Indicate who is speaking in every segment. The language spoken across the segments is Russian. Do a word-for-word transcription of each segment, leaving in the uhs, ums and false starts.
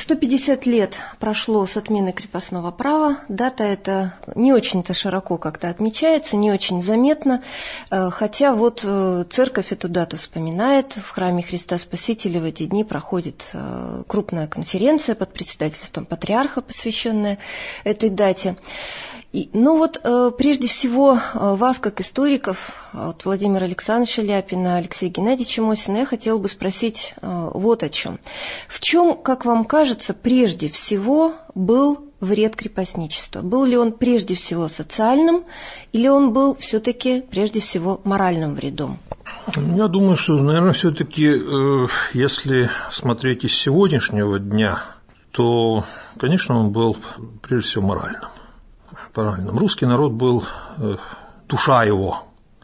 Speaker 1: сто пятьдесят лет прошло с отмены крепостного права. Дата эта не очень-то широко как-то отмечается, не очень заметна. Хотя вот церковь эту дату вспоминает. В храме Христа Спасителя в эти дни проходит крупная конференция под председательством патриарха, посвященная этой дате. И, ну вот, э, прежде всего, э, вас, как историков, от Владимира Александровича Ляпина, Алексея Геннадьевича Мосина, я хотела бы спросить э, вот о чем. В чем, как вам кажется, прежде всего был вред крепостничества? Был ли он прежде всего социальным, или он был все-таки прежде всего моральным вредом?
Speaker 2: Я думаю, что, наверное, все-таки, э, если смотреть из сегодняшнего дня, то, конечно, он был прежде всего моральным. Правильно. Русский народ был, душа его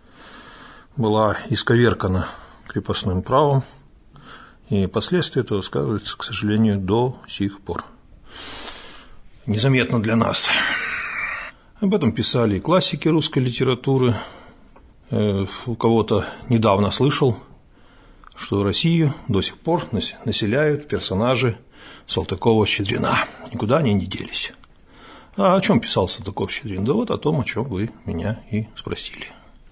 Speaker 2: была исковеркана крепостным правом, и последствия этого сказываются, к сожалению, до сих пор. Незаметно для нас. Об этом писали и классики русской литературы. У кого-то недавно слышал, что Россию до сих пор населяют персонажи Салтыкова-Щедрина. Никуда они не делись. А о чем писал Салтыков-Щедрин? Да вот о том, о чем вы меня и спросили.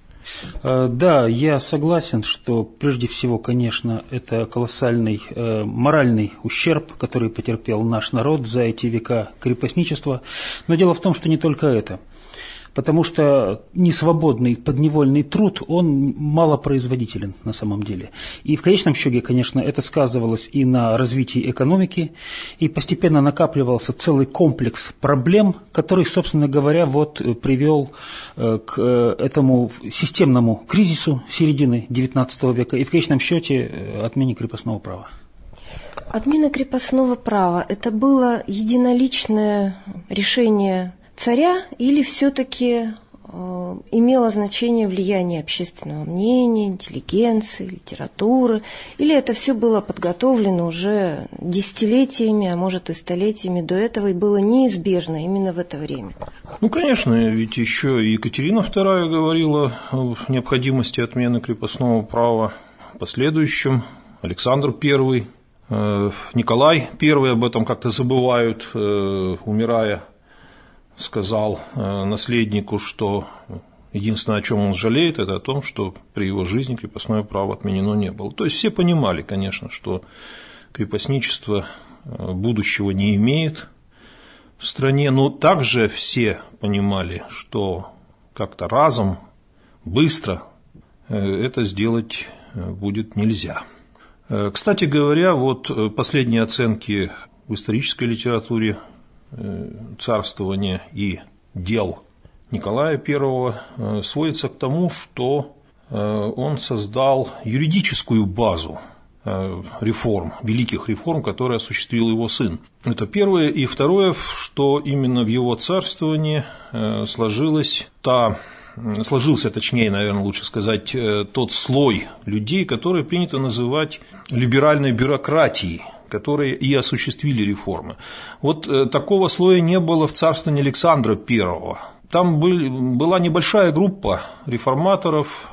Speaker 3: Да, я согласен, что прежде всего, конечно, это колоссальный э, моральный ущерб, который потерпел наш народ за эти века крепостничества. Но дело в том, что не только это. Потому что несвободный подневольный труд, он малопроизводителен на самом деле. И в конечном счете, конечно, это сказывалось и на развитии экономики, и постепенно накапливался целый комплекс проблем, который, собственно говоря, вот привел к этому системному кризису середины девятнадцатого века и в конечном счете отмене крепостного права.
Speaker 1: Отмена крепостного права – это было единоличное решение царя или все-таки э, имело значение влияние общественного мнения, интеллигенции, литературы, или это все было подготовлено уже десятилетиями, а может и столетиями до этого, и было неизбежно именно в это время?
Speaker 2: Ну, конечно, ведь еще и Екатерина вторая говорила о необходимости отмены крепостного права, в последующем Александр первый, э, Николай первый, об этом как-то забывают, э, умирая, сказал наследнику, что единственное, о чем он жалеет, это о том, что при его жизни крепостное право отменено не было. То есть все понимали, конечно, что крепостничество будущего не имеет в стране, но также все понимали, что как-то разом, быстро это сделать будет нельзя. Кстати говоря, вот последние оценки в исторической литературе царствования и дел Николая первого сводится к тому, что он создал юридическую базу реформ, великих реформ, которые осуществил его сын. Это первое. И второе, что именно в его царствовании сложилась та, сложился, точнее, наверное, лучше сказать, тот слой людей, которые принято называть либеральной бюрократией, которые и осуществили реформы. Вот э, такого слоя не было в царствовании Александра первого. Там был, была небольшая группа реформаторов.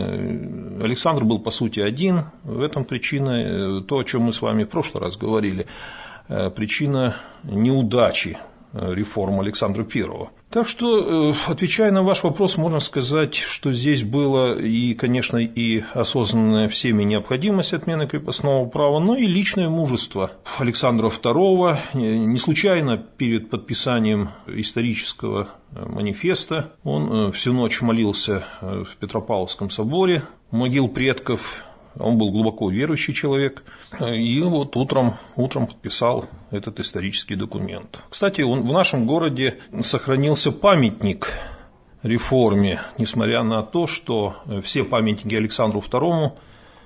Speaker 2: Э, Александр был, по сути, один. В этом причина, э, то, о чем мы с вами в прошлый раз говорили, э, причина неудачи реформ Александра первого. Так что, отвечая на ваш вопрос, можно сказать, что здесь было и, конечно, и осознанная всеми необходимость отмены крепостного права, но и личное мужество Александра второго. Не случайно перед подписанием исторического манифеста он всю ночь молился в Петропавловском соборе у могил предков. Он был глубоко верующий человек, и вот утром, утром подписал этот исторический документ. Кстати, он, в нашем городе сохранился памятник реформе, несмотря на то, что все памятники Александру второму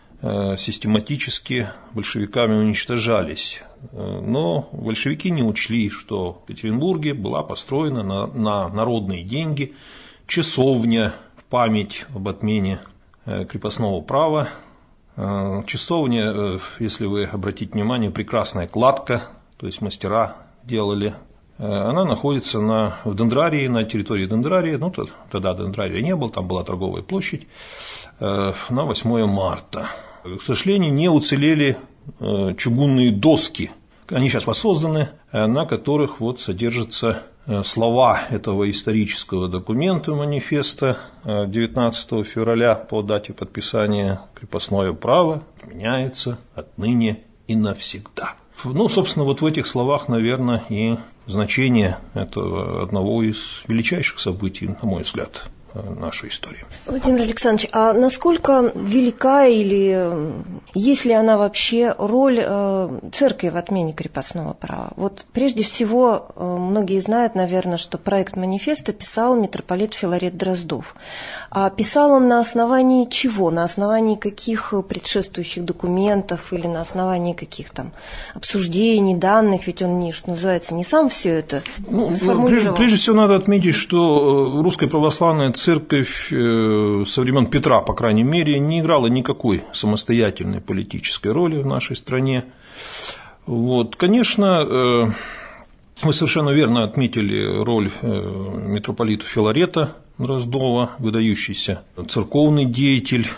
Speaker 2: систематически большевиками уничтожались. Но большевики не учли, что в Екатеринбурге была построена на, на народные деньги часовня в память об отмене крепостного права. Часовня, если вы обратите внимание, прекрасная кладка, то есть мастера делали. Она находится на, в Дендрарии, на территории Дендрарии, ну тогда Дендрария не было, там была торговая площадь, на восьмое марта. К сожалению, не уцелели чугунные доски, они сейчас воссозданы, на которых вот содержатся слова этого исторического документа, манифеста девятнадцатого февраля по дате подписания: крепостное право отменяется отныне и навсегда. Ну, собственно, вот в этих словах, наверное, и значение этого одного из величайших событий, на мой взгляд, нашей истории.
Speaker 1: Владимир Александрович, а насколько велика или есть ли она вообще роль церкви в отмене крепостного права? Вот прежде всего, многие знают, наверное, что проект манифеста писал митрополит Филарет Дроздов. А писал он на основании чего? На основании каких предшествующих документов или на основании каких там обсуждений, данных? Ведь он, не, что называется, не сам все это
Speaker 2: ну,
Speaker 1: сформулировал.
Speaker 2: Прежде, прежде всего надо отметить, что Русская Православная Церковь со времен Петра, по крайней мере, не играла никакой самостоятельной политической роли в нашей стране. Вот. Конечно, вы совершенно верно отметили роль митрополита Филарета Дроздова, выдающийся церковный деятель.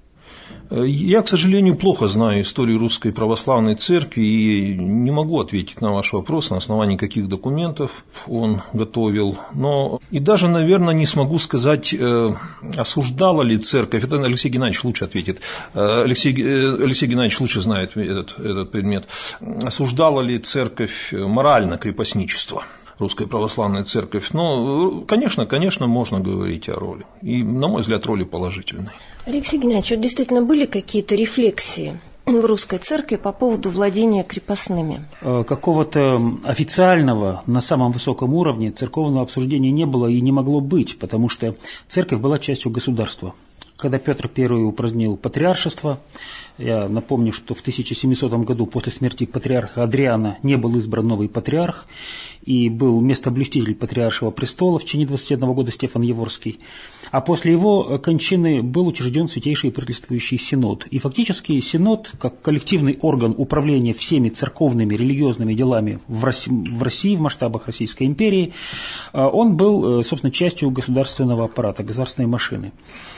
Speaker 2: Я, к сожалению, плохо знаю историю Русской Православной Церкви и не могу ответить на ваш вопрос, на основании каких документов он готовил. Но и даже, наверное, не смогу сказать, осуждала ли Церковь. Это Алексей Геннадьевич лучше ответит. Алексей, Алексей Геннадьевич лучше знает этот, этот предмет. Осуждала ли Церковь морально крепостничество? Русская Православная Церковь. Но, конечно, конечно, можно говорить о роли. И, на мой взгляд, роли положительной.
Speaker 1: Алексей Геннадьевич, вот действительно были какие-то рефлексии в Русской Церкви по поводу владения крепостными?
Speaker 3: Какого-то официального на самом высоком уровне церковного обсуждения не было и не могло быть, потому что Церковь была частью государства. Когда Петр Первый упразднил патриаршество, я напомню, что в тысяча семисотом году после смерти патриарха Адриана не был избран новый патриарх, и был местоблюститель патриаршего престола в течение двадцати одного года Стефан Яворский. А после его кончины был учрежден Святейший правительствующий Синод. И фактически Синод, как коллективный орган управления всеми церковными религиозными делами в России, в России, в масштабах Российской империи, он был, собственно, частью государственного аппарата, государственной машины.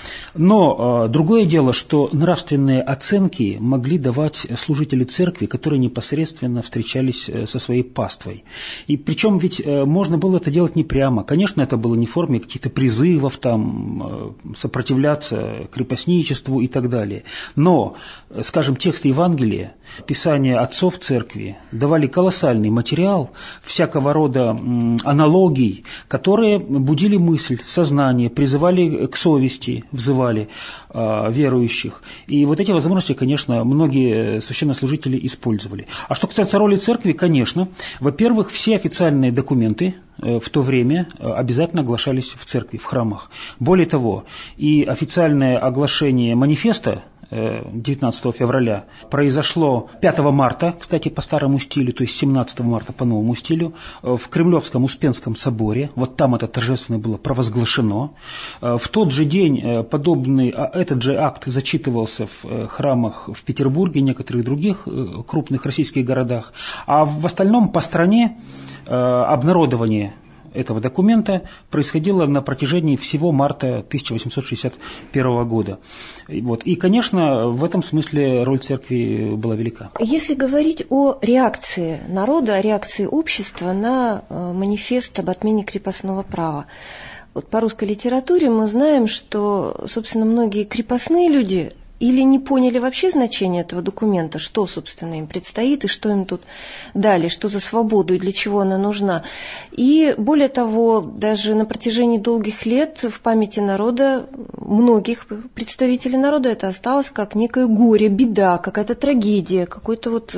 Speaker 3: Но э, другое дело, что нравственные оценки могли давать служители церкви, которые непосредственно встречались со своей паствой. И причем ведь э, можно было это делать не прямо. Конечно, это было не в форме каких-то призывов, там, э, сопротивляться крепостничеству и так далее. Но, скажем, тексты Евангелия, писания отцов церкви давали колоссальный материал всякого рода м, аналогий, которые будили мысль, сознание, призывали к совести, взывали верующих. И вот эти возможности, конечно, многие священнослужители использовали. А что касается роли церкви, конечно, во-первых, все официальные документы в то время обязательно оглашались в церкви, в храмах. Более того, и официальное оглашение манифеста девятнадцатого февраля произошло пятого марта, кстати, по старому стилю, то есть семнадцатого марта по новому стилю, в Кремлевском Успенском соборе. Вот там это торжественно было провозглашено. В тот же день подобный, этот же акт зачитывался в храмах в Петербурге и некоторых других крупных российских городах. А в остальном по стране обнародование этого документа происходило на протяжении всего марта тысяча восемьсот шестьдесят первого года. Вот. И, конечно, в этом смысле роль церкви была велика.
Speaker 1: Если говорить о реакции народа, о реакции общества на манифест об отмене крепостного права, вот по русской литературе мы знаем, что, собственно, многие крепостные люди или не поняли вообще значение этого документа, что, собственно, им предстоит и что им тут дали, что за свободу и для чего она нужна. И, более того, даже на протяжении долгих лет в памяти народа, многих представителей народа, это осталось как некое горе, беда, какая-то трагедия, какой-то вот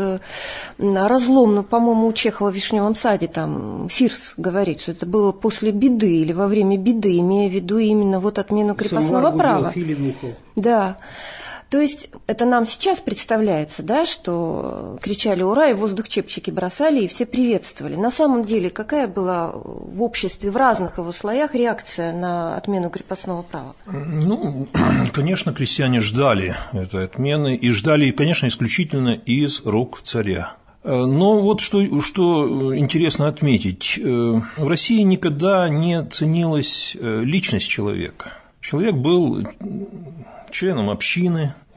Speaker 1: разлом. Ну, по-моему, у Чехова в «Вишневом саде» там Фирс говорит, что это было после беды или во время беды, имея в виду именно вот отмену крепостного права. Да. То есть это нам сейчас представляется, да, что кричали «Ура!» и в воздух чепчики бросали, и все приветствовали. На самом деле, какая была в обществе, в разных его слоях реакция на отмену крепостного права?
Speaker 2: Ну, конечно, крестьяне ждали этой отмены, и ждали, конечно, исключительно из рук царя. Но вот что, что интересно отметить, в России никогда не ценилась личность человека. Человек был членом общины,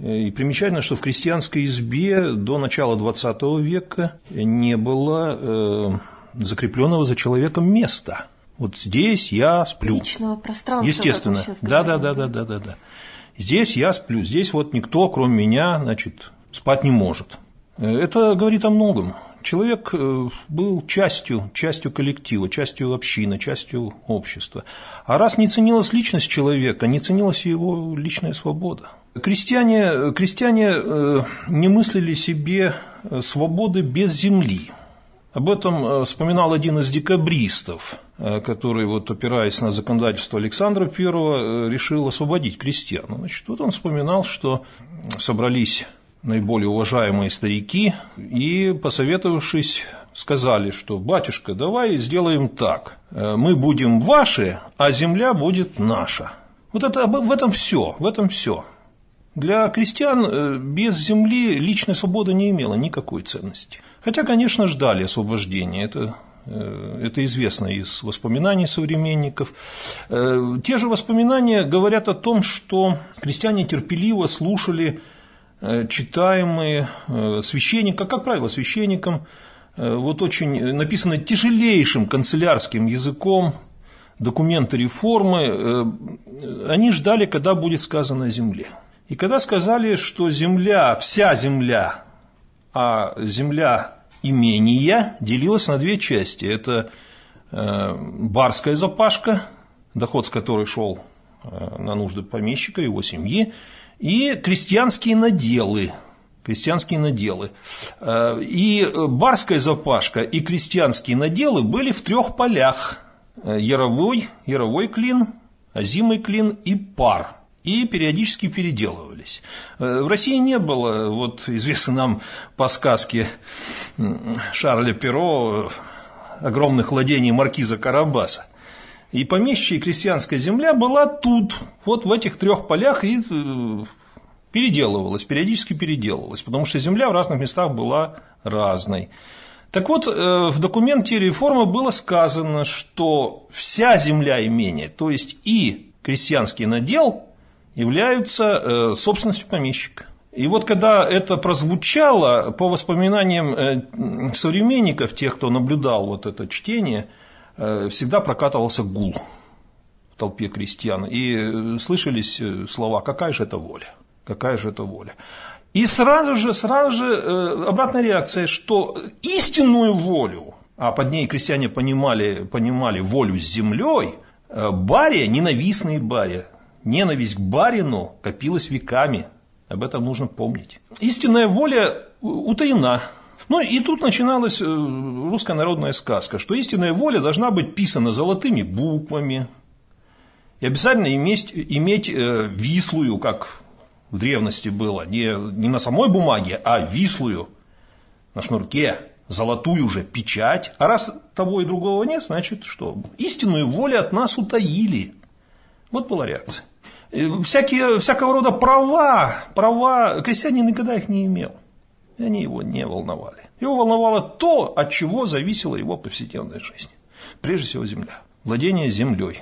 Speaker 2: И примечательно, что в крестьянской избе до начала двадцатого века не было закрепленного за человеком места. Вот здесь я сплю.
Speaker 1: Личного пространства.
Speaker 2: Естественно. Да, да, да, да, да, да, да. Здесь я сплю. Здесь вот никто, кроме меня, значит, спать не может. Это говорит о многом. Человек был частью, частью коллектива, частью общины, частью общества. А раз не ценилась личность человека, не ценилась его личная свобода. Крестьяне, крестьяне не мыслили себе свободы без земли. Об этом вспоминал один из декабристов, который, вот, опираясь на законодательство Александра Первого, решил освободить крестьян. Значит, вот он вспоминал, что собрались наиболее уважаемые старики и, посоветовавшись, сказали, что «батюшка, давай сделаем так, мы будем ваши, а земля будет наша». Вот это, в этом все, в этом все. Для крестьян без земли личная свобода не имела никакой ценности. Хотя, конечно, ждали освобождения, это, это известно из воспоминаний современников. Те же воспоминания говорят о том, что крестьяне терпеливо слушали читаемые священникам, как правило, священникам, вот очень написаны тяжелейшим канцелярским языком документы реформы, они ждали, когда будет сказано о земле. И когда сказали, что земля, вся земля, а земля имения делилась на две части. Это барская запашка, доход с которой шел на нужды помещика и его семьи, и крестьянские наделы. Крестьянские наделы. И барская запашка, и крестьянские наделы были в трех полях. Яровой, яровой клин, озимый клин и пар. И периодически переделывались. В России не было, вот известно нам по сказке Шарля Перро, огромных владений маркиза Карабаса. И помещичья и крестьянская земля была тут, вот в этих трех полях, и переделывалась, периодически переделывалась, потому что земля в разных местах была разной. Так вот, в документе реформы было сказано, что вся земля имения, то есть и крестьянский надел, являются собственностью помещика. И вот когда это прозвучало, по воспоминаниям современников, тех, кто наблюдал вот это чтение, всегда прокатывался гул в толпе крестьян. И слышались слова «какая же это воля? Какая же это воля?» И сразу же, сразу же обратная реакция, что истинную волю, а под ней крестьяне понимали, понимали волю с землей, баре, ненавистные баре, ненависть к барину копилась веками. Об этом нужно помнить. Истинная воля утаена. Ну и тут начиналась русская народная сказка, что истинная воля должна быть писана золотыми буквами. И обязательно иметь, иметь вислую, как в древности было, не, не на самой бумаге, а вислую, на шнурке, золотую же печать. А раз того и другого нет, значит что? Истинную волю от нас утаили. Вот была реакция. Всякие, всякого рода права, права, крестьянин никогда их не имел. И они его не волновали. Его волновало то, от чего зависела его повседневная жизнь. Прежде всего земля. Владение землей.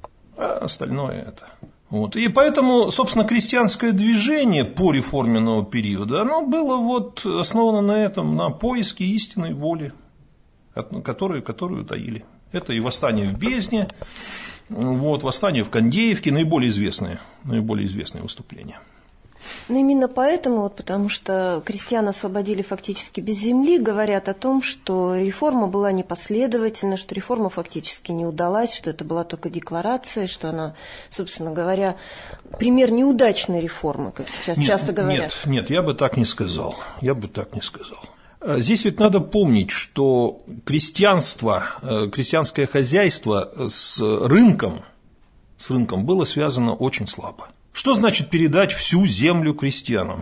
Speaker 2: А остальное это. Вот. И поэтому, собственно, крестьянское движение по реформенного периода, оно было вот основано на этом, на поиске истинной воли, которую, которую утаили. Это и восстание в Бездне, вот, восстание в Кондеевке, наиболее известные, наиболее известные выступления.
Speaker 1: Но именно поэтому, вот, потому что крестьян освободили фактически без земли, говорят о том, что реформа была непоследовательна, что реформа фактически не удалась, что это была только декларация, что она, собственно говоря, пример неудачной реформы, как сейчас
Speaker 2: нет,
Speaker 1: часто говорят.
Speaker 2: Нет, нет, я бы так не сказал. Я бы так не сказал. Здесь ведь надо помнить, что крестьянство, крестьянское хозяйство с рынком, с рынком было связано очень слабо. Что значит передать всю землю крестьянам?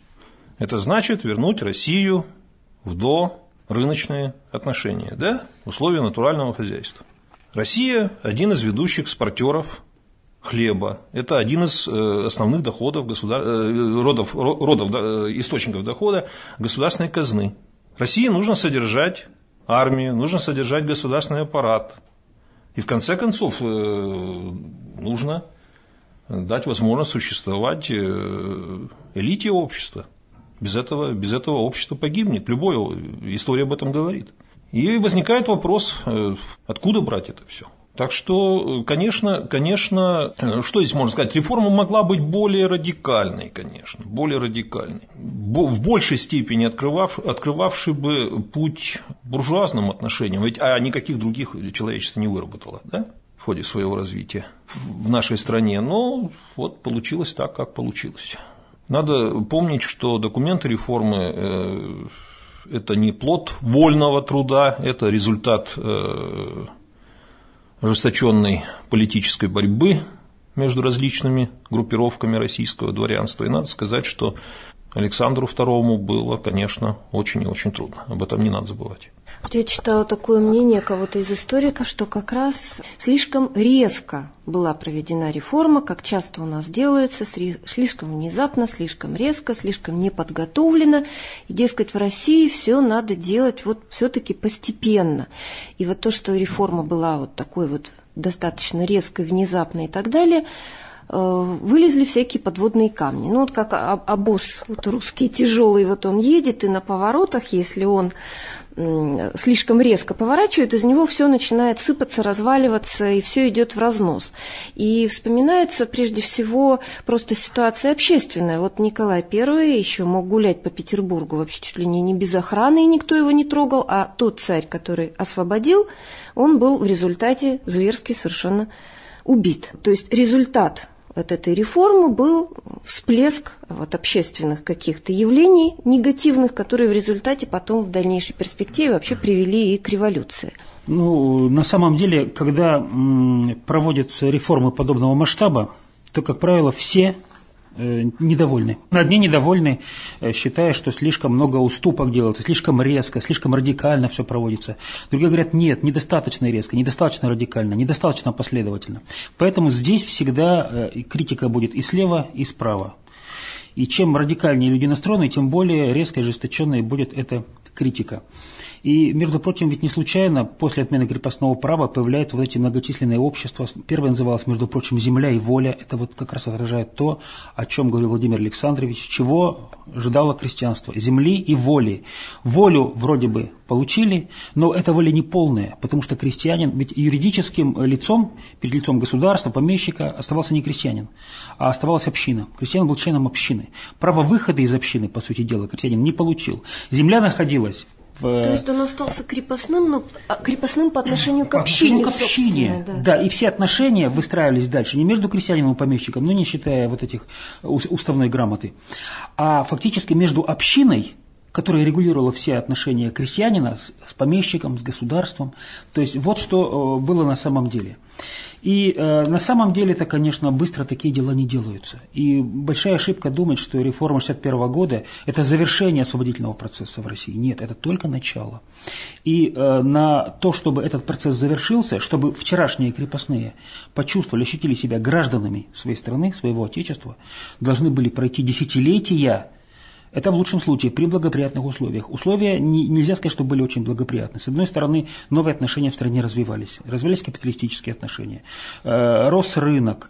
Speaker 2: Это значит вернуть Россию в дорыночные отношения, да? Условия натурального хозяйства. Россия – один из ведущих экспортеров хлеба. Это один из основных доходов, государ... родов, родов, источников дохода государственной казны. России нужно содержать армию, нужно содержать государственный аппарат. И в конце концов нужно дать возможность существовать элите общества. Без этого, без этого общество погибнет. Любая история об этом говорит. И возникает вопрос, откуда брать это все. Так что, конечно, конечно, что здесь можно сказать? Реформа могла быть более радикальной, конечно, более радикальной. В большей степени открывав, открывавшей бы путь буржуазным отношениям, ведь а никаких других человечество не выработало, да, в ходе своего развития в нашей стране. Но вот получилось так, как получилось. Надо помнить, что документы реформы – это не плод вольного труда, это результат ожесточенной политической борьбы между различными группировками российского дворянства. И надо сказать, что Александру второму было, конечно, очень и очень трудно. Об этом не надо забывать.
Speaker 1: Я читала такое мнение кого-то из историков, что как раз слишком резко была проведена реформа, как часто у нас делается, слишком внезапно, слишком резко, слишком неподготовленно. И, дескать, в России все надо делать вот все-таки постепенно. И вот то, что реформа была вот такой вот достаточно резкой, внезапной и так далее, вылезли всякие подводные камни. Ну, вот как обоз вот русский тяжелый, вот он едет, и на поворотах, если он слишком резко поворачивает, из него все начинает сыпаться, разваливаться, и все идет в разнос. И вспоминается прежде всего просто ситуация общественная. Вот Николай Первый еще мог гулять по Петербургу вообще чуть ли не, не без охраны, и никто его не трогал, а тот царь, который освободил, он был в результате зверски совершенно убит. То есть результат от этой реформы был всплеск вот общественных каких-то явлений негативных, которые в результате потом в дальнейшей перспективе вообще привели и к революции.
Speaker 3: Ну, на самом деле, когда проводятся реформы подобного масштаба, то, как правило, все недовольны. Одни недовольны, считая, что слишком много уступок делается, слишком резко, слишком радикально все проводится. Другие говорят, нет, недостаточно резко, недостаточно радикально, недостаточно последовательно. Поэтому здесь всегда критика будет и слева, и справа. И чем радикальнее люди настроены, тем более резко и ожесточенной будет эта критика. И, между прочим, ведь не случайно после отмены крепостного права появляются вот эти многочисленные общества. Первое называлось, между прочим, «Земля и воля». Это вот как раз отражает то, о чем говорил Владимир Александрович, чего ожидало крестьянство. Земли и воли. Волю вроде бы получили, но эта воля не полная, потому что крестьянин, ведь юридическим лицом, перед лицом государства, помещика, оставался не крестьянин, а оставалась община. Крестьянин был членом общины. Право выхода из общины, по сути дела, крестьянин не получил. Земля находилась в...
Speaker 1: То есть он остался крепостным, но крепостным по отношению к общине,
Speaker 3: к общине, да. Да, и все отношения выстраивались дальше не между крестьянином и помещиком, ну не считая вот этих уставной грамоты, а фактически между общиной, которая регулировала все отношения крестьянина с, с помещиком, с государством. То есть вот что было на самом деле. И э, на самом деле это, конечно, быстро такие дела не делаются. И большая ошибка думать, что реформа шестьдесят первого года – это завершение освободительного процесса в России. Нет, это только начало. И э, на то, чтобы этот процесс завершился, чтобы вчерашние крепостные почувствовали, ощутили себя гражданами своей страны, своего отечества, должны были пройти десятилетия. Это в лучшем случае при благоприятных условиях. Условия не, нельзя сказать, что были очень благоприятны. С одной стороны, новые отношения в стране развивались. Развивались капиталистические отношения. Э, рос рынок.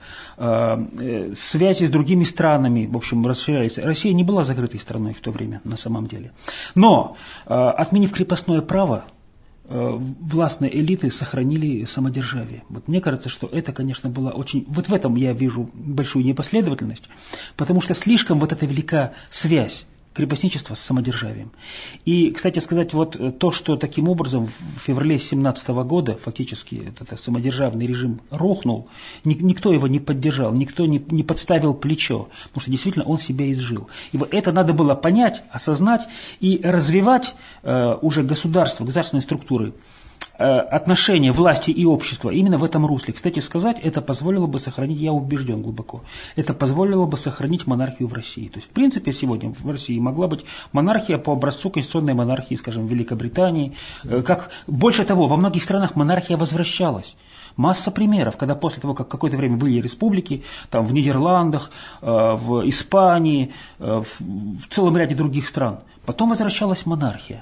Speaker 3: Э, связи с другими странами, в общем, расширялись. Россия не была закрытой страной в то время, на самом деле. Но, э, отменив крепостное право, э, властные элиты сохранили самодержавие. Вот мне кажется, что это, конечно, было очень... Вот в этом я вижу большую непоследовательность, потому что слишком вот эта велика связь крепостничества с самодержавием. И, кстати сказать, вот то, что таким образом в феврале семнадцатого года фактически этот самодержавный режим рухнул, никто его не поддержал, никто не, не подставил плечо, потому что действительно он себя изжил. И вот это надо было понять, осознать и развивать э, уже государство, государственные структуры, отношения власти и общества именно в этом русле. Кстати сказать, это позволило бы сохранить, я убежден глубоко, это позволило бы сохранить монархию в России. То есть, в принципе, сегодня в России могла быть монархия по образцу конституционной монархии, скажем, в Великобритании. Как, больше того, во многих странах монархия возвращалась. Масса примеров, когда после того, как какое-то время были республики, там в Нидерландах, в Испании, в целом ряде других стран, потом возвращалась монархия.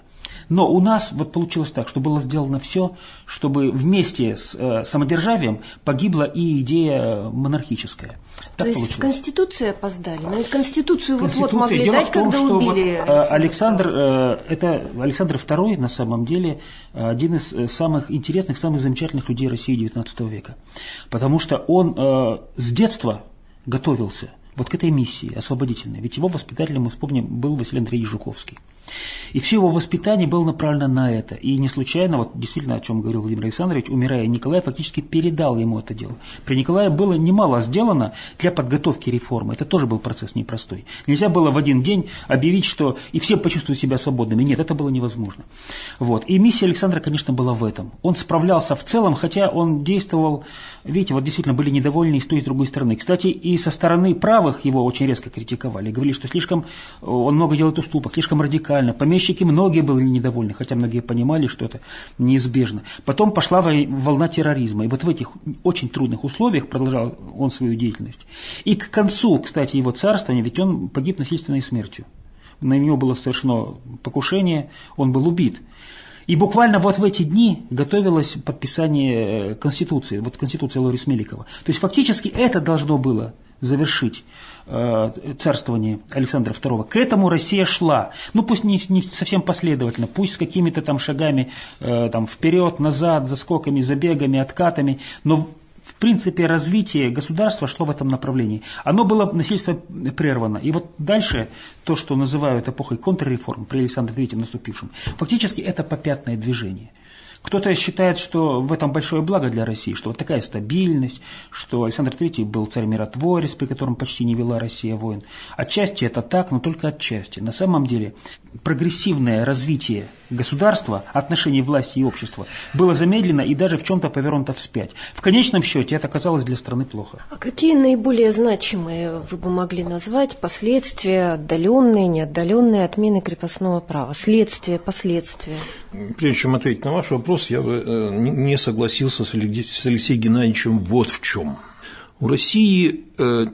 Speaker 3: Но у нас вот получилось так, что было сделано все, чтобы вместе с э, самодержавием погибла и идея монархическая. Так
Speaker 1: То есть
Speaker 3: получилось.
Speaker 1: в Конституции опоздали? Но ведь Конституцию вот-вот могли
Speaker 3: Дело
Speaker 1: дать,
Speaker 3: в том,
Speaker 1: когда
Speaker 3: что
Speaker 1: убили
Speaker 3: вот, Александр, э, это Александр второй, на самом деле, один из самых интересных, самых замечательных людей России девятнадцатого века. Потому что он э, с детства готовился вот к этой миссии освободительной. Ведь его воспитателем, мы вспомним, был Василий Андреевич Жуковский. И все его воспитание было направлено на это. И не случайно, вот действительно, о чем говорил Владимир Александрович, умирая, Николай фактически передал ему это дело. При Николае было немало сделано для подготовки реформы. Это тоже был процесс непростой. Нельзя было в один день объявить, что и все почувствуют себя свободными. Нет, это было невозможно. Вот. И миссия Александра, конечно, была в этом. Он справлялся в целом, хотя он действовал, видите, вот действительно были недовольны и с той, и с другой стороны. Кстати, и со стороны правых его очень резко критиковали. Говорили, что слишком он много делает уступок, слишком радикально. Помещики многие были недовольны, хотя многие понимали, что это неизбежно. Потом пошла волна терроризма. И вот в этих очень трудных условиях продолжал он свою деятельность. И к концу, кстати, его царствования, ведь он погиб насильственной смертью. На него было совершено покушение, он был убит. И буквально вот в эти дни готовилось подписание Конституции, вот Конституция Лорис Меликова. То есть фактически это должно было завершить э, царствование Александра второго. К этому Россия шла. Ну пусть не, не совсем последовательно, пусть с какими-то там шагами э, там, вперед, назад, заскоками, забегами, откатами, но в принципе развитие государства шло в этом направлении. Оно было насильственно прервано. И вот дальше то, что называют эпохой контрреформ при Александре третьем наступившем, фактически это попятное движение. Кто-то считает, что в этом большое благо для России, что вот такая стабильность, что Александр третий был царь-миротворец, при котором почти не вела Россия войн. Отчасти это так, но только отчасти. На самом деле прогрессивное развитие государства, отношений власти и общества было замедлено и даже в чем-то повернуто вспять. В конечном счете это оказалось для страны плохо.
Speaker 1: А какие наиболее значимые вы бы могли назвать последствия, отдаленные, неотдаленные отмены крепостного права? Следствия, последствия?
Speaker 2: Прежде чем ответить на ваш вопрос, я бы не согласился с Алексеем Геннадьевичем вот в чем. У России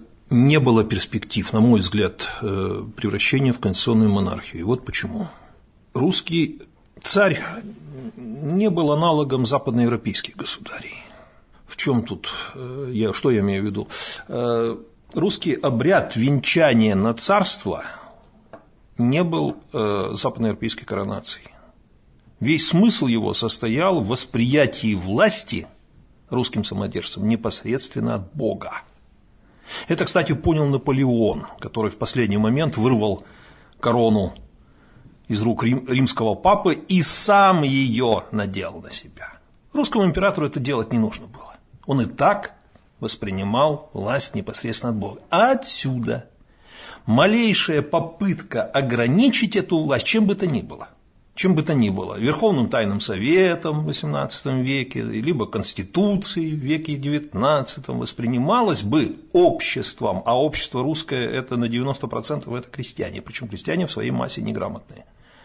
Speaker 2: не было перспектив, на мой взгляд, превращения в конституционную монархию. И вот почему. Русский царь не был аналогом западноевропейских государей. В чем тут, я, что я имею в виду? Русский обряд венчания на царство не был западноевропейской коронацией. Весь смысл его состоял в восприятии власти русским самодержцем непосредственно от Бога. Это, кстати, понял Наполеон, который в последний момент вырвал корону из рук рим, римского папы и сам ее надел на себя. Русскому императору это делать не нужно было. Он и так воспринимал власть непосредственно от Бога. А отсюда малейшая попытка ограничить эту власть чем бы то ни было, чем бы то ни было, Верховным Тайным Советом в восемнадцатом веке, либо Конституцией в веке девятнадцатом воспринималось бы обществом, а общество русское это на девяносто процентов это крестьяне, причем крестьяне в своей массе неграмотные,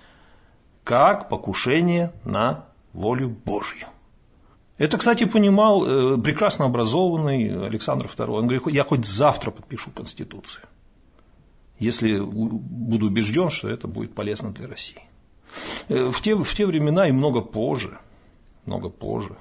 Speaker 2: как покушение на волю Божью. Это, кстати, понимал прекрасно образованный Александр второй. Он говорит, я хоть завтра подпишу Конституцию, если буду убежден, что это будет полезно для России. В те, в те времена и много позже, много позже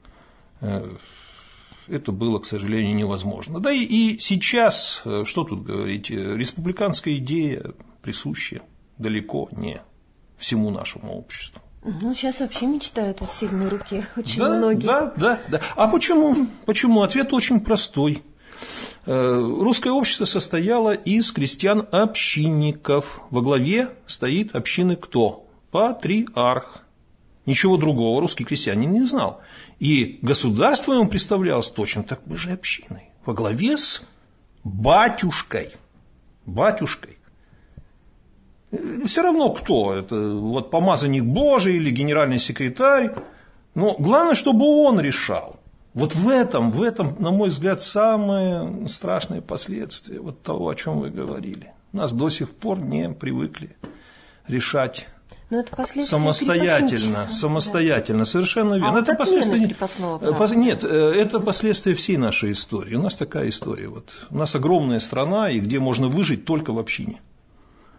Speaker 2: это было, к сожалению, невозможно. Да и, и сейчас, что тут говорить, республиканская идея присуща далеко не всему нашему обществу.
Speaker 1: Ну, сейчас вообще мечтают о сильной руке очень
Speaker 2: да,
Speaker 1: многие.
Speaker 2: Да, да, да. А почему? Почему? Ответ очень простой. Русское общество состояло из крестьян-общинников. Во главе стоит общины кто? Патриарх. Ничего другого русский крестьянин не знал. И государство ему представлялось точно такой же общиной. Во главе с батюшкой. Батюшкой. Все равно кто, это вот помазанник Божий или генеральный секретарь, но главное, чтобы он решал. Вот в этом, в этом, на мой взгляд, самое страшное последствие вот того, о чем вы говорили. Нас до сих пор не привыкли решать самостоятельно, самостоятельно, да. Совершенно верно.
Speaker 1: А
Speaker 2: это
Speaker 1: вот
Speaker 2: последствия
Speaker 1: крепостного права?
Speaker 2: Нет, это последствия всей нашей истории. У нас такая история. Вот. У нас огромная страна, и где можно выжить только в общине.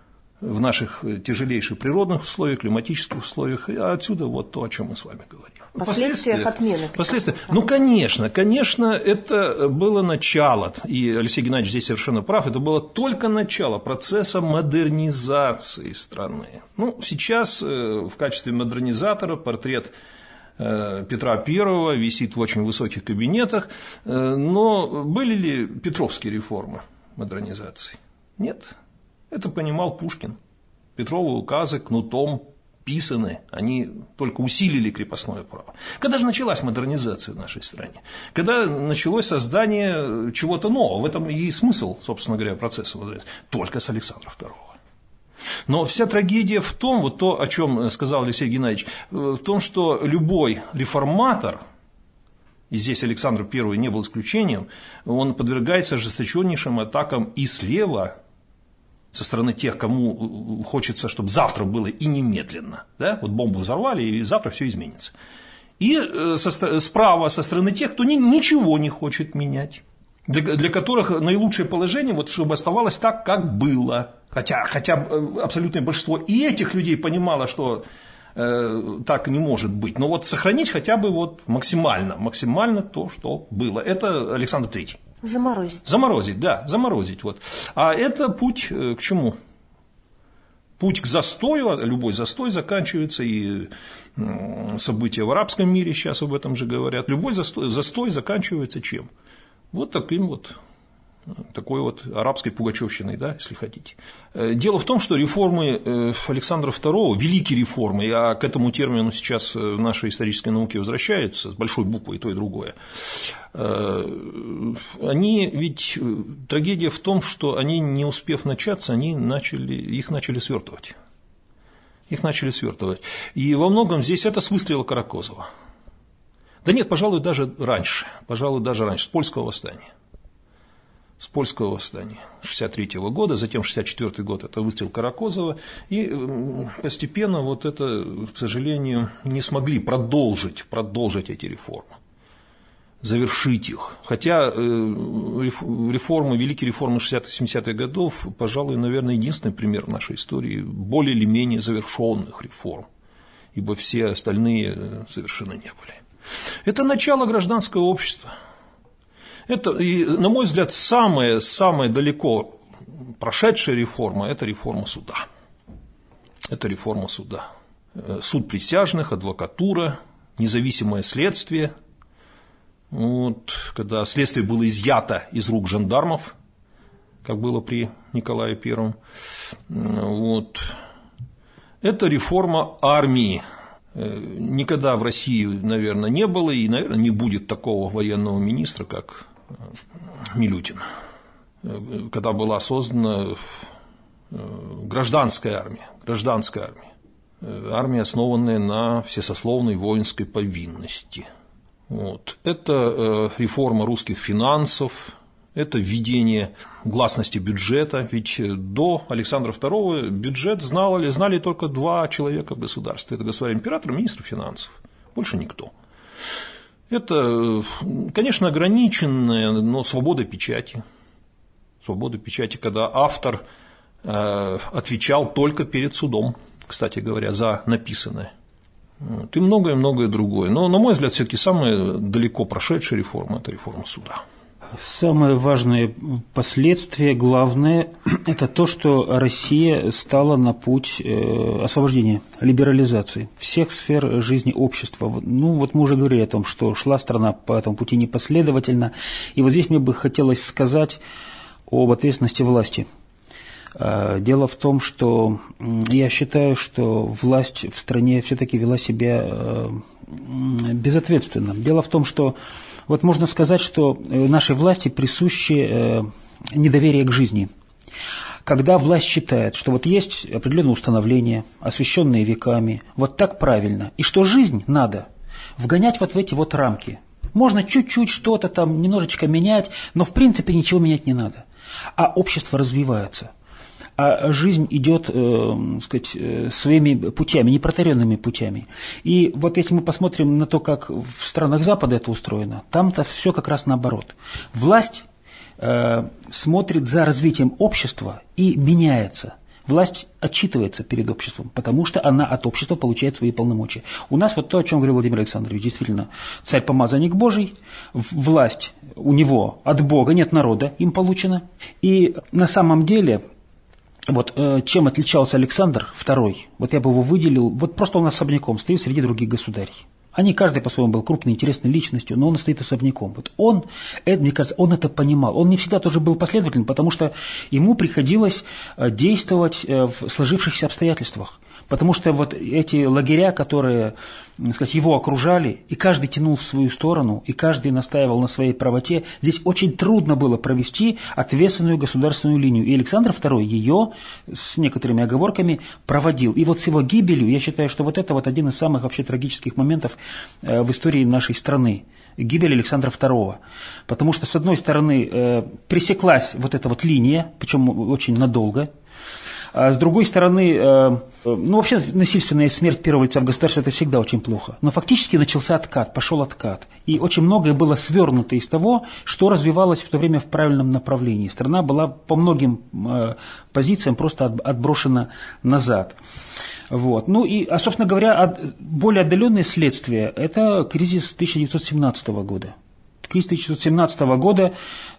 Speaker 2: в наших тяжелейших природных условиях, климатических условиях, и отсюда вот то, о чем мы с вами говорим.
Speaker 1: Последствия отмены.
Speaker 2: Последствия. Ну, конечно, конечно, это было начало, и Алексей Геннадьевич здесь совершенно прав, это было только начало процесса модернизации страны. Ну, сейчас в качестве модернизатора портрет Петра Первого висит в очень высоких кабинетах, но были ли петровские реформы модернизации? Нет. Это понимал Пушкин. Петровы указы кнутом писаны, они только усилили крепостное право. Когда же началась модернизация в нашей стране? Когда началось создание чего-то нового, в этом и смысл, собственно говоря, процесса модернизации, только с Александра Второго. Но вся трагедия в том, вот то, о чем сказал Алексей Геннадьевич, в том, что любой реформатор, и здесь Александр Первый не был исключением, он подвергается ожесточеннейшим атакам и слева, со стороны тех, кому хочется, чтобы завтра было и немедленно. Да? Вот бомбу взорвали, и завтра все изменится. И со, справа со стороны тех, кто ни, ничего не хочет менять. Для, для которых наилучшее положение, вот, чтобы оставалось так, как было. Хотя, хотя абсолютное большинство и этих людей понимало, что э, так не может быть. Но вот сохранить хотя бы вот максимально, максимально то, что было. Это Александр Третий.
Speaker 1: Заморозить.
Speaker 2: Заморозить, да, заморозить. Вот. А это путь к чему? Путь к застою, любой застой заканчивается, и события в арабском мире сейчас об этом же говорят. Любой застой, застой заканчивается чем? Вот таким вот, такой вот арабской пугачевщиной, да, если хотите. Дело в том, что реформы Александра Второго, великие реформы, а к этому термину сейчас в нашей исторической науке возвращаются, с большой буквы и то, и другое, они, ведь трагедия в том, что они, не успев начаться, они начали, их начали свертывать. Их начали свертывать. И во многом здесь это с выстрела Каракозова. Да нет, пожалуй, даже раньше, пожалуй, даже раньше, с польского восстания. С польского восстания шестьдесят третьего года, затем шестьдесят четвёртый год – это выстрел Каракозова, и постепенно вот это, к сожалению, не смогли продолжить, продолжить эти реформы, завершить их. Хотя реформы, великие реформы шестидесятых-семидесятых годов, пожалуй, наверное, единственный пример в нашей истории более или менее завершенных реформ, ибо все остальные совершенно не были. Это начало гражданского общества. Это, и, на мой взгляд, самая, самая далеко прошедшая реформа – это реформа суда. Это реформа суда. Суд присяжных, адвокатура, независимое следствие. Вот, когда следствие было изъято из рук жандармов, как было при Николае Первом. Вот. Это реформа армии. Никогда в России, наверное, не было и, наверное, не будет такого военного министра, как Милютин, когда была создана гражданская армия, гражданская армия, армия, основанная на всесословной воинской повинности. Вот. Это реформа русских финансов, это введение гласности бюджета, ведь до Александра Второго бюджет знали, знали только два человека в государстве, это государь-император и министр финансов, больше никто. Это, конечно, ограниченная, но свобода печати, свобода печати, когда автор отвечал только перед судом, кстати говоря, за написанное. Вот. И многое-многое другое. Но, на мой взгляд, все-таки самая далеко прошедшая реформа – это реформа суда.
Speaker 3: Самое важное последствие, главное, это то, что Россия стала на путь освобождения, либерализации всех сфер жизни общества. Ну, вот мы уже говорили о том, что шла страна по этому пути непоследовательно. И вот здесь мне бы хотелось сказать об ответственности власти. Дело в том, что я считаю, что власть в стране все-таки вела себя безответственно. Дело в том, что вот можно сказать, что нашей власти присуще недоверие к жизни. Когда власть считает, что вот есть определенные установления, освященные веками, вот так правильно, и что жизнь надо вгонять вот в эти вот рамки. Можно чуть-чуть что-то там немножечко менять, но в принципе ничего менять не надо. А общество развивается. А жизнь идет, э, сказать, своими путями, непротаренными путями. И вот если мы посмотрим на то, как в странах Запада это устроено, там-то все как раз наоборот. Власть э, смотрит за развитием общества и меняется. Власть отчитывается перед обществом, потому что она от общества получает свои полномочия. У нас вот то, о чем говорил Владимир Александрович, действительно, царь-помазанник Божий, власть у него от Бога, нет народа, им получена. И на самом деле, вот чем отличался Александр второй, вот я бы его выделил, вот просто он особняком стоит среди других государей. Они, каждый по-своему был крупной, интересной личностью, но он стоит особняком. Вот он, это, мне кажется, он это понимал. Он не всегда тоже был последовательным, потому что ему приходилось действовать в сложившихся обстоятельствах. Потому что вот эти лагеря, которые, так сказать, его окружали, и каждый тянул в свою сторону, и каждый настаивал на своей правоте, здесь очень трудно было провести ответственную государственную линию. И Александр второй ее с некоторыми оговорками проводил. И вот с его гибелью, я считаю, что вот это вот один из самых вообще трагических моментов в истории нашей страны. Гибель Александра второго. Потому что, с одной стороны, пресеклась вот эта вот линия, причем очень надолго. А с другой стороны, ну вообще насильственная смерть первого лица в государстве – это всегда очень плохо. Но фактически начался откат, пошел откат. И очень многое было свернуто из того, что развивалось в то время в правильном направлении. Страна была по многим позициям просто отброшена назад. Вот. Ну и, а, собственно говоря, более отдаленные следствия – это кризис тысяча девятьсот семнадцатого года. Кризис тысяча девятьсот семнадцатого года,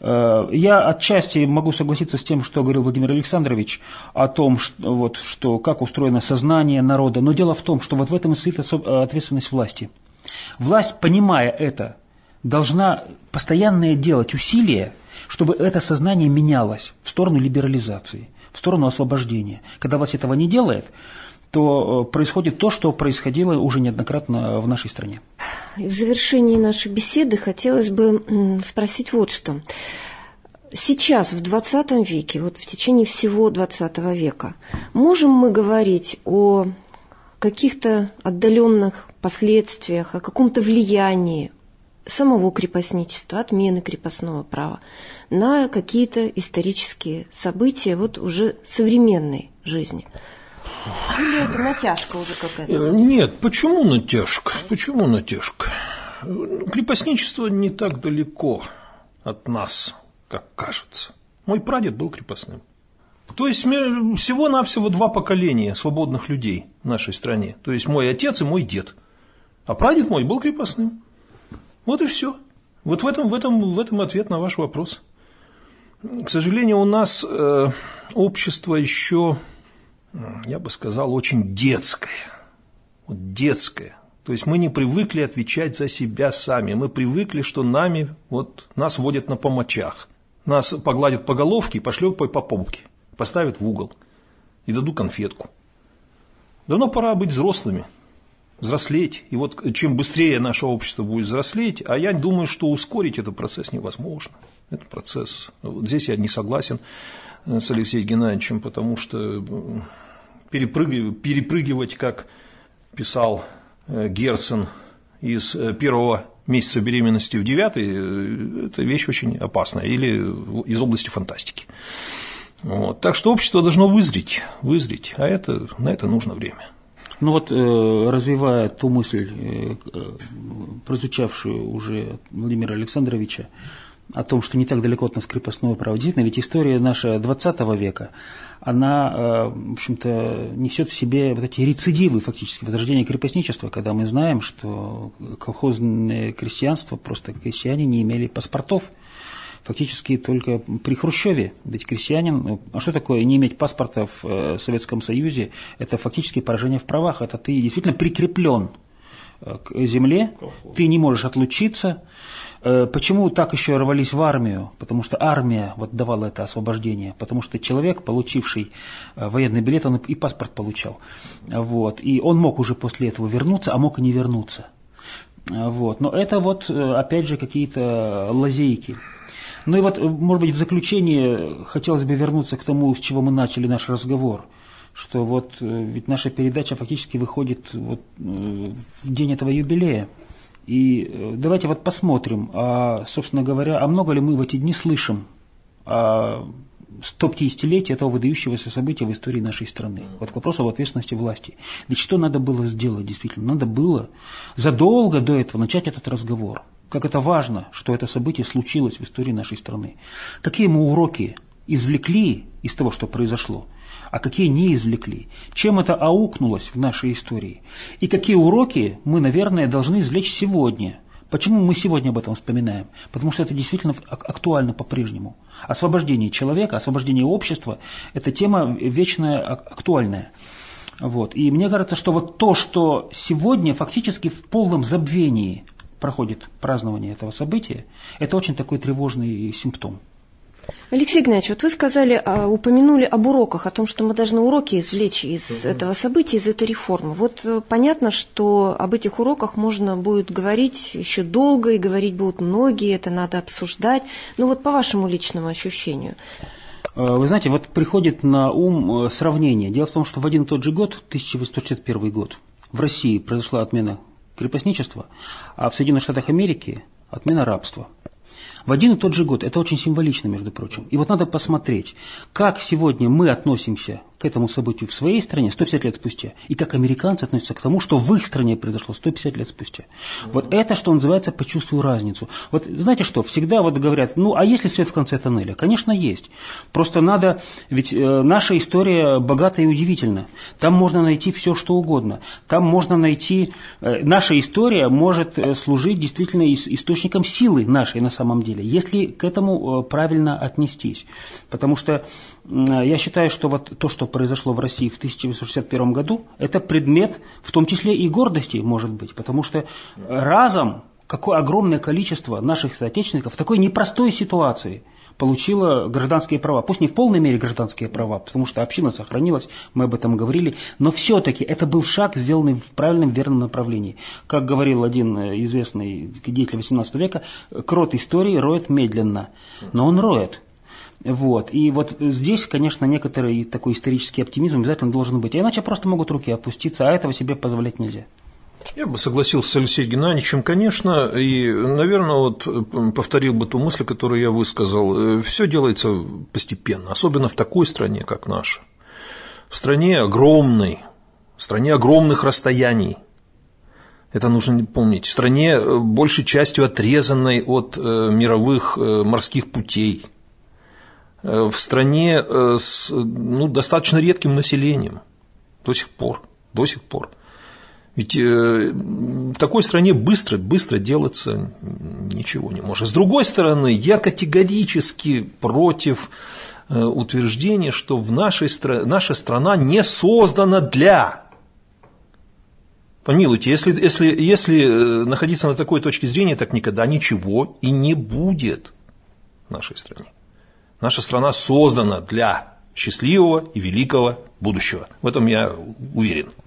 Speaker 3: я отчасти могу согласиться с тем, что говорил Владимир Александрович о том, что, вот, что как устроено сознание народа, но дело в том, что вот в этом и стоит ответственность власти. Власть, понимая это, должна постоянно делать усилия, чтобы это сознание менялось в сторону либерализации, в сторону освобождения. Когда власть этого не делает, то происходит то, что происходило уже неоднократно в нашей стране.
Speaker 1: В завершении нашей беседы хотелось бы спросить вот что. Сейчас, в двадцатом веке, вот в течение всего двадцатого века, можем мы говорить о каких-то отдаленных последствиях, о каком-то влиянии самого крепостничества, отмены крепостного права на какие-то исторические события вот уже современной жизни? Или это натяжка уже какая-то?
Speaker 2: Нет, почему натяжка? Почему натяжка? Крепостничество не так далеко от нас, как кажется. Мой прадед был крепостным. То есть всего-навсего два поколения свободных людей в нашей стране. То есть мой отец и мой дед. А прадед мой был крепостным. Вот и все. Вот в этом, в этом, в этом ответ на ваш вопрос. К сожалению, у нас э, общество еще... я бы сказал, очень детское. Вот детское. То есть мы не привыкли отвечать за себя сами. Мы привыкли, что нами, вот, нас водят на помочах. Нас погладят по головке и пошлепают по попке. Поставят в угол. И дадут конфетку. Давно пора быть взрослыми. Взрослеть. И вот чем быстрее наше общество будет взрослеть, а я думаю, что ускорить этот процесс невозможно. Это процесс. Вот здесь я не согласен с Алексеем Геннадьевичем, потому что перепрыгивать, перепрыгивать, как писал Герцен, из первого месяца беременности в девятый, это вещь очень опасная, или из области фантастики. Вот. Так что общество должно вызреть, вызреть, а это, на это нужно время.
Speaker 3: Ну вот, развивая ту мысль, прозвучавшую уже от Владимира Александровича, о том, что не так далеко от нас крепостное право. Действительно, ведь история наша двадцатого века, она, в общем-то, несет в себе вот эти рецидивы, фактически, возрождения крепостничества, когда мы знаем, что колхозное крестьянство, просто крестьяне не имели паспортов, фактически только при Хрущеве. Ведь крестьянин, а что такое не иметь паспорта в Советском Союзе? Это фактически поражение в правах, это ты действительно прикреплен к земле, ты не можешь отлучиться. Почему так еще рвались в армию? Потому что армия вот давала это освобождение. Потому что человек, получивший военный билет, он и паспорт получал. Вот. И он мог уже после этого вернуться, а мог и не вернуться. Вот. Но это вот, опять же, какие-то лазейки. Ну и вот, может быть, в заключение хотелось бы вернуться к тому, с чего мы начали наш разговор. Что вот ведь наша передача фактически выходит вот в день этого юбилея. И давайте вот посмотрим, а, собственно говоря, а много ли мы в эти дни слышим о сто пятидесятилетии этого выдающегося события в истории нашей страны. Вот к вопросу об ответственности власти. Ведь что надо было сделать действительно? Надо было задолго до этого начать этот разговор. Как это важно, что это событие случилось в истории нашей страны. Какие мы уроки извлекли из того, что произошло, а какие не извлекли, чем это аукнулось в нашей истории, и какие уроки мы, наверное, должны извлечь сегодня. Почему мы сегодня об этом вспоминаем? Потому что это действительно актуально по-прежнему. Освобождение человека, освобождение общества – это тема вечная, актуальная. Вот. И мне кажется, что вот то, что сегодня фактически в полном забвении проходит празднование этого события, это очень такой тревожный симптом.
Speaker 1: Алексей Игнатьевич, вот вы сказали, упомянули об уроках, о том, что мы должны уроки извлечь из mm-hmm. этого события, из этой реформы. Вот понятно, что об этих уроках можно будет говорить еще долго, и говорить будут многие, это надо обсуждать. Но вот по вашему личному ощущению.
Speaker 3: Вы знаете, вот приходит на ум сравнение. Дело в том, что в один и тот же год, тысяча восемьсот шестьдесят первый год, в России произошла отмена крепостничества, а в Соединенных Штатах Америки отмена рабства. В один и тот же год. Это очень символично, между прочим. И вот надо посмотреть, как сегодня мы относимся к этому событию в своей стране сто пятьдесят лет спустя, и как американцы относятся к тому, что в их стране произошло сто пятьдесят лет спустя. Mm-hmm. Вот это, что называется, почувствую разницу. Вот знаете что, всегда вот говорят, ну, а есть ли свет в конце тоннеля? Конечно, есть. Просто надо, ведь э, наша история богата и удивительна. Там можно найти все, что угодно. Там можно найти, э, наша история может служить действительно источником силы нашей на самом деле, если к этому правильно отнестись. Потому что я считаю, что вот то, что произошло в России в тысяча девятьсот шестьдесят первом году, это предмет, в том числе и гордости, может быть, потому что разом какое огромное количество наших соотечественников в такой непростой ситуации получило гражданские права. Пусть не в полной мере гражданские права, потому что община сохранилась, мы об этом говорили, но все-таки это был шаг, сделанный в правильном, верном направлении. Как говорил один известный деятель восемнадцатого века, крот истории роет медленно, но он роет. Вот. И вот здесь, конечно, некоторый такой исторический оптимизм обязательно должен быть, а иначе просто могут руки опуститься, а этого себе позволять нельзя.
Speaker 2: Я бы согласился с Алексеем Геннадьевичем, конечно, и, наверное, вот повторил бы ту мысль, которую я высказал. Все делается постепенно, особенно в такой стране, как наша. В стране огромной, в стране огромных расстояний. Это нужно помнить. В стране большей частью отрезанной от мировых морских путей. В стране с ну, достаточно редким населением. До сих пор. До сих пор. Ведь в такой стране быстро, быстро делаться ничего не может. С другой стороны, я категорически против утверждения, что в нашей стране, наша страна не создана для. Помилуйте, если, если, если находиться на такой точке зрения, так никогда ничего и не будет в нашей стране. Наша страна создана для счастливого и великого будущего. В этом я уверен.